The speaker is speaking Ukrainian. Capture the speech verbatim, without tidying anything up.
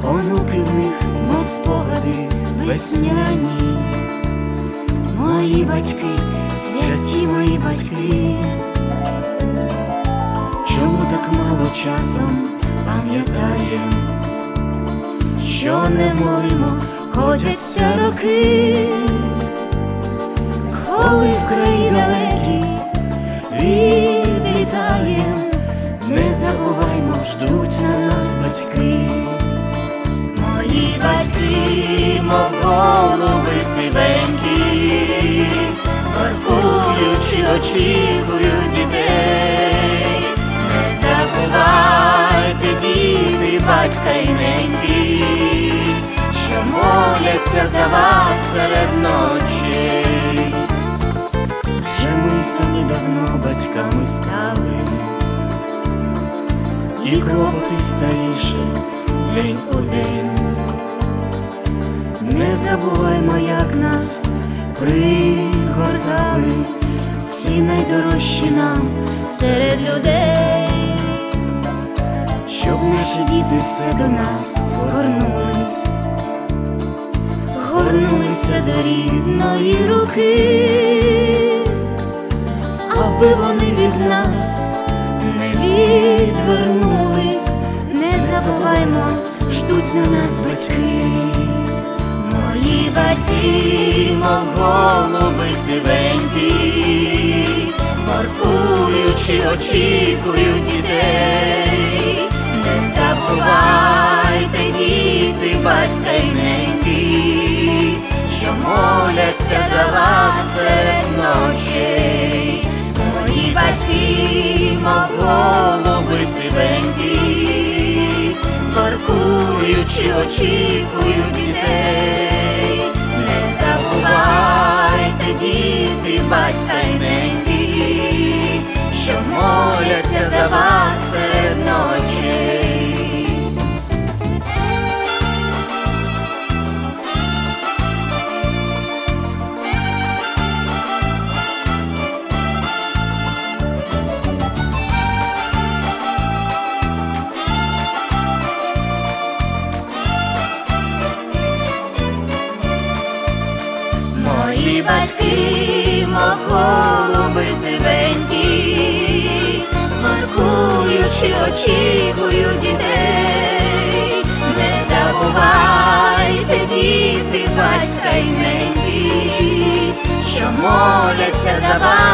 онуки в них, мов спогади весняні. Мої батьки, святі мої батьки, чому так мало часом пам'ятаєм, що немолимо котяться роки, коли в краї далекі відлітаєм, не забуваймо, ждуть на нас батьки. Мої батьки, мов голуби сивенькі, воркуючи, очікують дітей. Не забувайте, діти, батька й неньки, що моляться за вас серед ночей. Вже ми самі давно батьками стали, і клопоти старіше день у день. Не забуваймо, як нас пригортали ці найдорожчі нам серед людей, щоб наші діти все до нас горнулись, горнулися до рідної руки, аби вони від нас не відвернулись. Не забуваймо, ждуть на нас батьки. Мої батьки, мов голуби сивенькі, воркуючи, очікують дітей. Не забувайте, діти, батька й неньки, що моляться за вас серед ночей. Мої батьки, мов голуби сивенькі, воркуючи, очікують дітей. Не забувайте, діти, батька й неньки, що моляться за вас серед ночей. Мої батьки, мов голуби сивенькі, воркуючи, очікують дітей. Не забувайте, діти, батька й неньки, що моляться за вас